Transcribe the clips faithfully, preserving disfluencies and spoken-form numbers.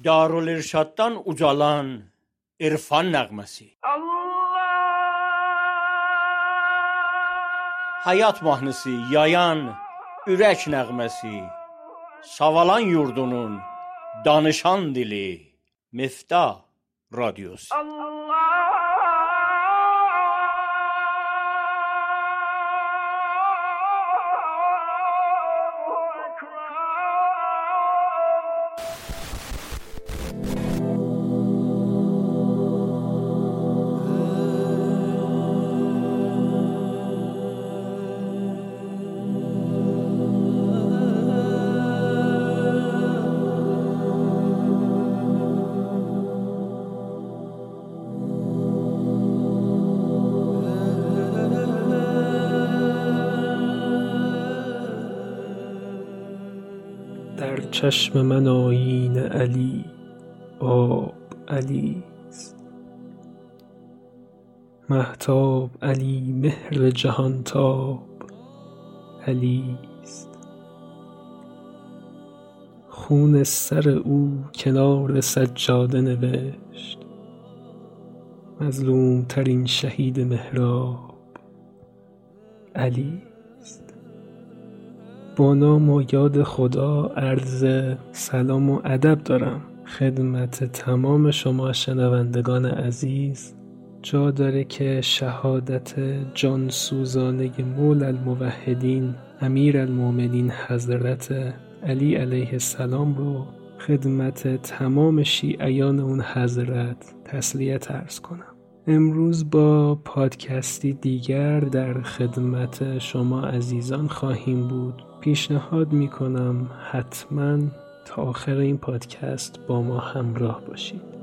Darülirşaddan ucalan irfan nəğməsi. Hayat mahnısı yayan ürək nəğməsi. Savalan yurdunun danışan dili. Miftah Radyosu. در چشم من آیین علی آب علی است، مهتاب علی مهر جهانتاب علی است. خون سر او کنار سجاده نوشت، مظلوم ترین شهید محراب علی است. با نام و یاد خدا عرض سلام و ادب دارم خدمت تمام شما شنوندگان عزیز. جا داره که شهادت جانسوزانه مولا الموحدین امیر المؤمنین حضرت علی علیه السلام رو خدمت تمام شیعیان اون حضرت تسلیت عرض کنم. امروز با پادکستی دیگر در خدمت شما عزیزان خواهیم بود. پیشنهاد میکنم حتما تا آخر این پادکست با ما همراه باشید.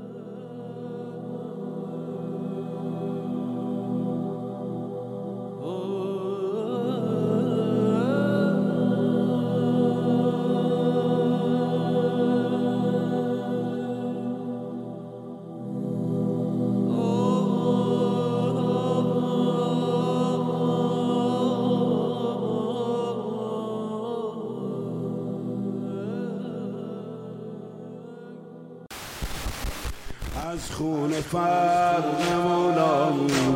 از خون فرق مولا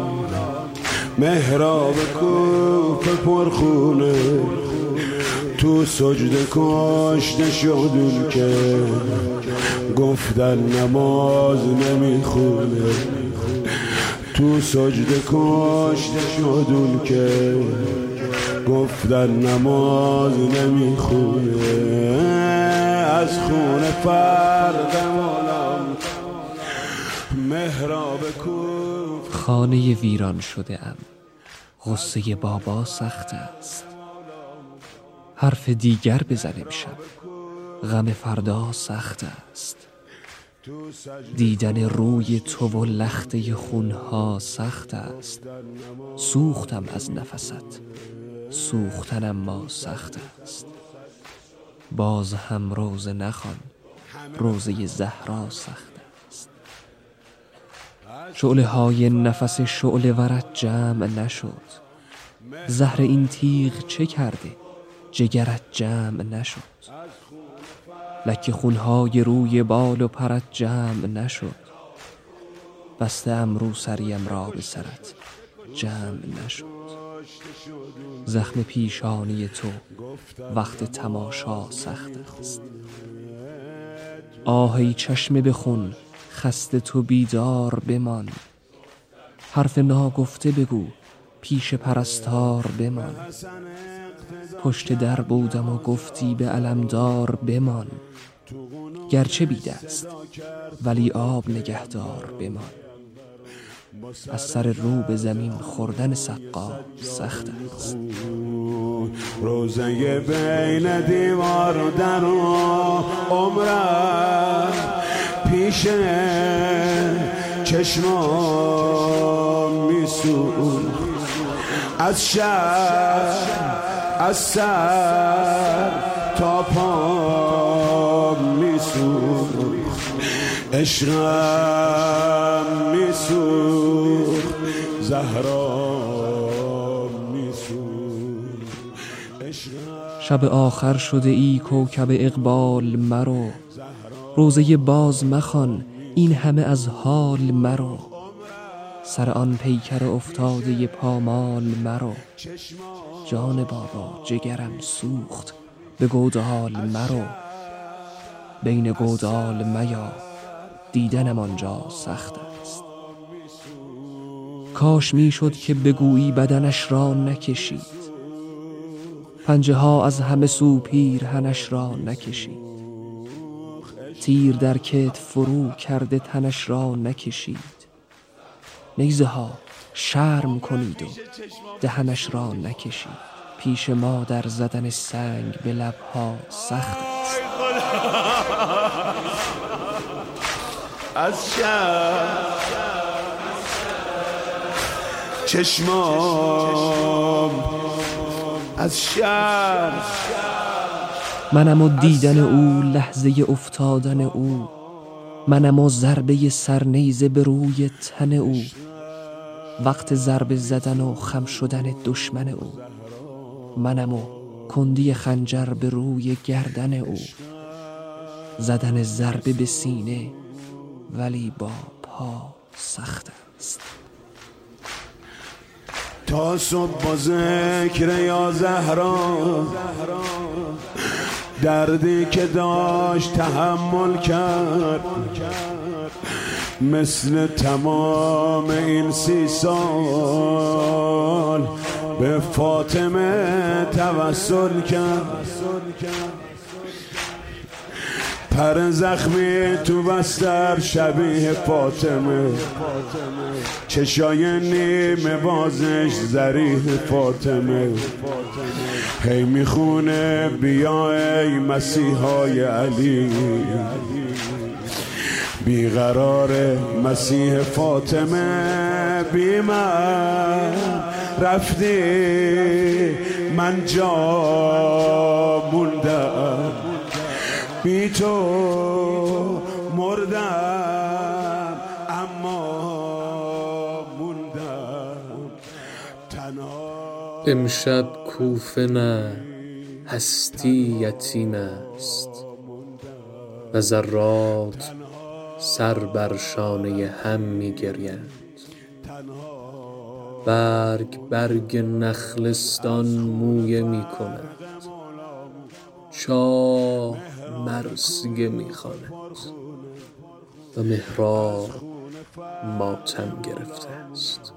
محراب کوفه پرخونه، تو سجده کشته شدون که گفتن نماز نمیخونه. تو سجده کشته شدون که گفتن نماز نمیخونه. از خون فرق مولا خانه ویران شده ام، غصه بابا سخت است. حرف دیگر بزن امشب، غم فردا سخت است. دیدن روی تو و لخته خونها سخت است. سوختم از نفست، سوختن اما سخت است. باز هم روزه نخوان، روزه زهرا سخت. شعله های نفس شعله ورت جمع نشد. زهر این تیغ چه کرده جگرت جمع نشد. لکه خونهای روی بال و پرت جمع نشد. بسته ام رو سریم را به سرت جمع نشد. زخم پیشانی تو وقت تماشا سخت است. آهی چشم بخون خسته تو بیدار بمان. حرف ناگفته بگو پیش پرستار بمان. پشت در بودم و گفتی به علمدار بمان. گرچه بید است ولی آب نگهدار بمان. از سر رو به زمین خوردن سقا سخت است. روزه بین دیوار در عمرم پیش چشمام میسوخت. از شب از سر تا پا میسوخت. عشقم میسوخت، زهرا میسوخت. شب آخر شده ای کوکب اقبال مرو. روزه باز مخوان این همه از حال مرو. سر آن پیکر افتاده پامال مرو. جان بابا جگرم سوخت به گودال مرو. بین گودال میا دیدنم آنجا سخت است. کاش می شد که بگویی بدنش را نکشید، پنجه ها از همه سو پیرهنش را نکشید. تیر در کتف فرو کرده تنش را نکشید. نیزه ها شرم کنید و دهنش را نکشید. پیش ما در زدن سنگ به لبها سخت است. از شب چشمام از شب منم و دیدن او لحظه افتادن او. منم و ضربه سرنیزه به روی تن او. وقت ضربه زدن و خم شدن دشمن او. منم و کندی خنجر به روی گردن او. زدن ضربه به سینه ولی با پا سخت است. تا صبح با ذکر یا زهرا دردی که داشت تحمل کرد. مثل تمام این سی سال به فاطمه توسل کرد. پر زخمی تو بستر شبیه فاطمه. چشای نیمه بازش ظریف فاطمه. هی میخونه بیا ای مسیحای علی. بیقرار مسیح فاطمه بی من رفتی من جا موندم. بی تو مردم اما موندم تنها. امشب کوفه نه هستی یتیم است و ذرات سر بر شانه هم می گریند. برگ برگ نخلستان مویه می کند. چاه مرثیه می خواند و محراب ماتم گرفته است.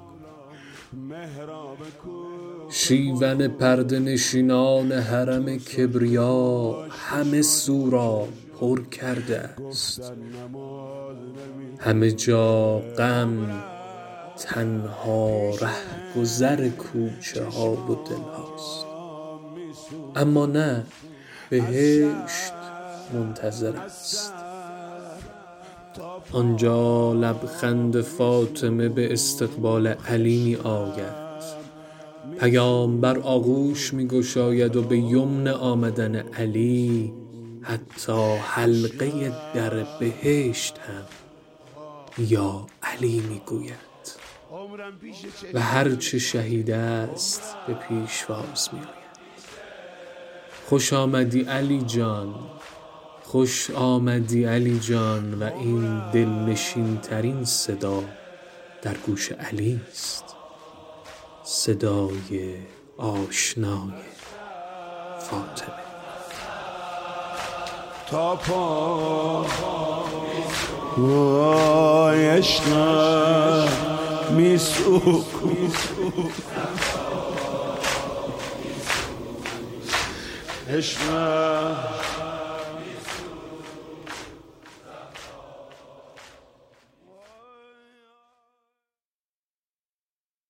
شیون پرده نشینان حرم کبریا همه سو را پر کرده است. همه جا غم، تنها ره گذر کوچه ها و دل هاست. اما نه، بهشت منتظر است. آنجا لبخند فاطمه به استقبال علی می آید. پیامبر آغوش می گشاید و به یمن آمدن علی حتی حلقه در بهشت هم یا علی می گوید و هرچه شهید است به پیشواز می آید. خوش آمدی علی جان، خوش آمدی علی جان. و این دلنشین ترین صدا در گوش علی است، صدای آشنای فاطمه. تا پای عشقم میسوک عشقم